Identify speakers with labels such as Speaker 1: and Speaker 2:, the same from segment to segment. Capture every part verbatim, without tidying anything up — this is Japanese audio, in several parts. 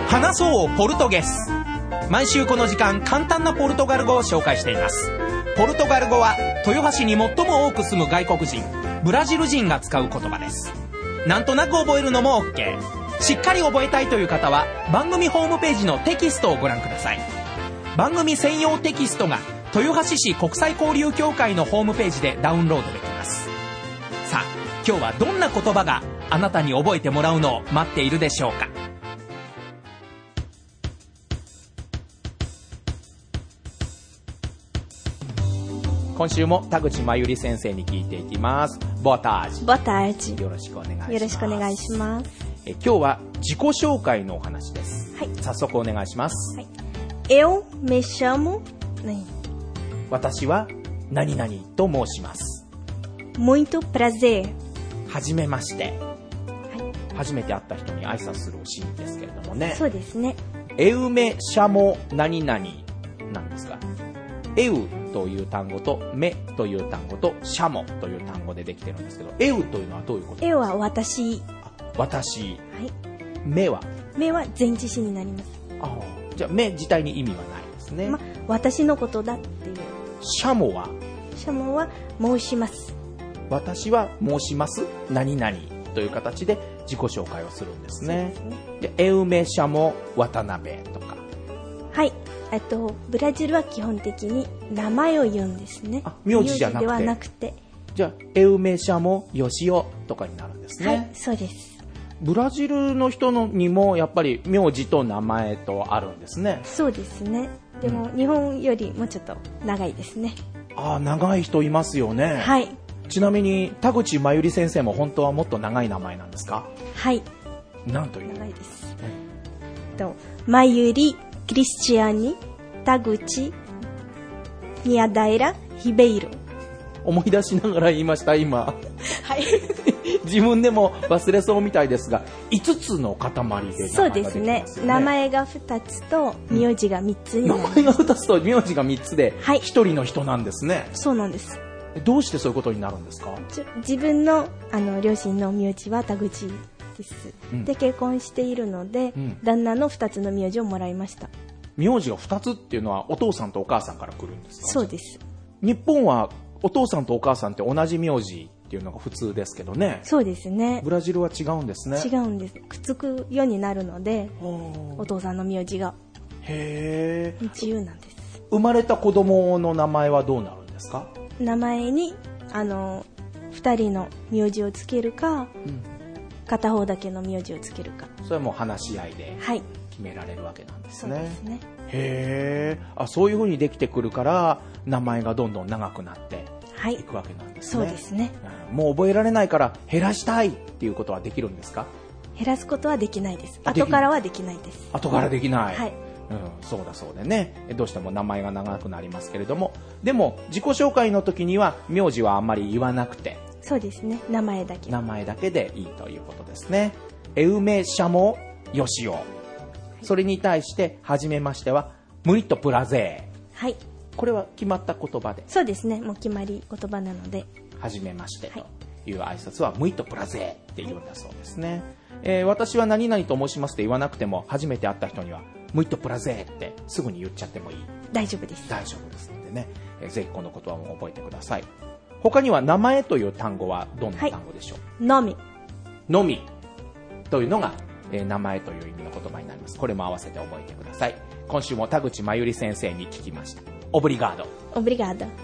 Speaker 1: 話そうポルトゲス。毎週この時間、簡単なポルトガル語を紹介しています。ポルトガル語は豊橋に最も多く住む外国人、ブラジル人が使う言葉です。なんとなく覚えるのも OK。 しっかり覚えたいという方は番組ホームページのテキストをご覧ください。番組専用テキストが豊橋市国際交流協会のホームページでダウンロードできます。さあ、今日はどんな言葉があなたに覚えてもらうのを待っているでしょうか。今週も田口真由里先生に聞いていきます。Boa tarde。
Speaker 2: Boa tarde。
Speaker 1: よろしくお願いします。
Speaker 2: よろしくお願いします。
Speaker 1: え今日は自己紹介のお話です。
Speaker 2: はい。
Speaker 1: 早速お願いします。
Speaker 2: はい。Eu me chamo、ね、
Speaker 1: 私は何々と申します。
Speaker 2: Muito prazer。
Speaker 1: はじめまして。
Speaker 2: はい。
Speaker 1: 初めて会った人に挨拶するシーンですけれどもね。
Speaker 2: そうですね。
Speaker 1: Eu me chamo何々なんですが、エウという単語とメという単語とシャモという単語でできてるんですけど、エウというのはどういうことですか？
Speaker 2: エウは私。
Speaker 1: あ、私。
Speaker 2: はい。
Speaker 1: メは
Speaker 2: メは前置詞になります。
Speaker 1: ああ、じゃあメ自体に意味はないですね。
Speaker 2: ま、私のことだっていう。
Speaker 1: シャモは？
Speaker 2: シャモは申します。
Speaker 1: 私は申します何々という形で自己紹介をするんですね。
Speaker 2: そうですね。
Speaker 1: で、エウメシャモ渡辺とか。
Speaker 2: はい。えっと、ブラジルは基本的に名前を言うんですね。
Speaker 1: あ、名字じゃなくて。
Speaker 2: 名字ではなくて。
Speaker 1: じゃあ、エウメシャモヨシオとかになるんですね。
Speaker 2: はい、そうです。
Speaker 1: ブラジルの人のにもやっぱり名字と名前とあるんですね。
Speaker 2: そうですね。でも、うん、日本よりもうちょっと長いですね。
Speaker 1: ああ、長い人いますよね。
Speaker 2: はい。
Speaker 1: ちなみに田口真由里先生も本当はもっと長い名前なんですか？
Speaker 2: はい。
Speaker 1: なんという？
Speaker 2: 長いです。うん、と真由里クリスチアニ田口宮平ヒベイロ。
Speaker 1: 思い出しながら言いました今。
Speaker 2: はい。
Speaker 1: 自分でも忘れそうみたいですが、いつつの塊で名前ができますよね。
Speaker 2: そうですね。名前がふたつと名字がみっつになります。
Speaker 1: 名前がふたつと名字がみっつでひとりの人なんですね。
Speaker 2: そうなんです。
Speaker 1: どうしてそういうことになるんですか？
Speaker 2: 自分のあの両親の名字は田口です、うん、で結婚しているので、うん、旦那のふたつの名字をもらいました。
Speaker 1: 名字がふたつっていうのはお父さんとお母さんから来るんですか？
Speaker 2: そうです。
Speaker 1: 日本はお父さんとお母さんって同じ名字っていうのが普通ですけどね。
Speaker 2: そうですね。
Speaker 1: ブラジルは違うんですね。
Speaker 2: 違うんです。くっつくようになるので、お父さんの名字が
Speaker 1: へー、
Speaker 2: 自由なんです。
Speaker 1: 生まれた子供の名前はどうなるんですか？
Speaker 2: 名前にあのふたりの名字をつけるか、うん、片方だけの名字をつけるか、
Speaker 1: それはもう話し合いで決められるわけなんですね。
Speaker 2: はい、そうですね。
Speaker 1: へー、あ、そういう風にできてくるから名前がどんどん長くなっていくわけなんですね。
Speaker 2: はい、そうですね。
Speaker 1: もう覚えられないから減らしたいっていうことはできるんですか？
Speaker 2: 減らすことはできないです。後からはできないです。
Speaker 1: 後からできない。
Speaker 2: はい。
Speaker 1: うん、そうだそうでね、どうしても名前が長くなりますけれども、でも自己紹介の時には名字はあんまり言わなくて、
Speaker 2: そうですね、名前だけ
Speaker 1: 名前だけでいいということですね。エウメシャモヨシオ、それに対して初めましてはムイットプラゼー。
Speaker 2: はい、
Speaker 1: これは決まった言葉で。
Speaker 2: そうですね、もう決まり言葉なので、
Speaker 1: 初めましてという挨拶はムイットプラゼーって言うんだそうですね。えー、私は何々と申しますって言わなくても、初めて会った人にはムイットプラゼーってすぐに言っちゃってもいい。
Speaker 2: 大丈夫です。
Speaker 1: 大丈夫ですのでね、えー、ぜひこの言葉も覚えてください。他には名前という単語はどんな単語でしょう？
Speaker 2: のみ。
Speaker 1: のみというのが、えー、名前という意味の言葉になります。これも合わせて覚えてください。今週も田口真由里先生に聞きました。オブリガード。
Speaker 2: オブリガード。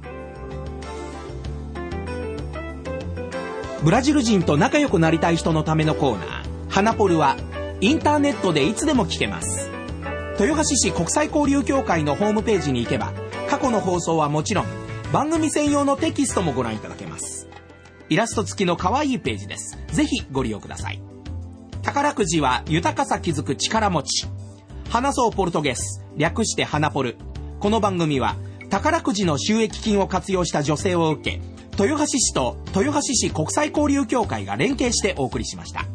Speaker 1: ブラジル人と仲良くなりたい人のためのコーナー、ハナポルはインターネットでいつでも聞けます。豊橋市国際交流協会のホームページに行けば、過去の放送はもちろん番組専用のテキストもご覧いただけます。イラスト付きの可愛いページです。ぜひご利用ください。宝くじは豊かさ気づく力持ち。話そうポルトゲス、略してハナポル。この番組は宝くじの収益金を活用した助成を受け、豊橋市と豊橋市国際交流協会が連携してお送りしました。